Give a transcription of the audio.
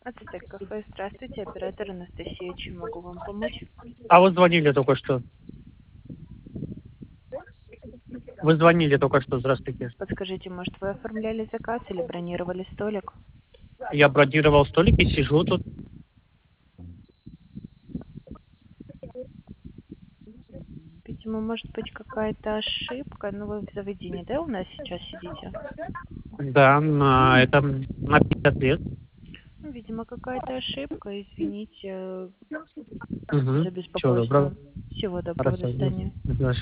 Ацтек кафе. Здравствуйте, оператор Анастасия. Чем могу вам помочь? А вы звонили только что. Вы звонили только что. Здравствуйте. Подскажите, может, вы оформляли заказ или бронировали столик? Я бронировал столик и сижу тут. Видимо, может быть какая-то ошибка. Ну, вы в заведении, да, у нас сейчас сидите? Да, на 50 лет. Ну, видимо, какая-то ошибка. Извините Угу. за Всего доброго. беспокойство. Всего доброго, до Хорошо. свидания. До свидания.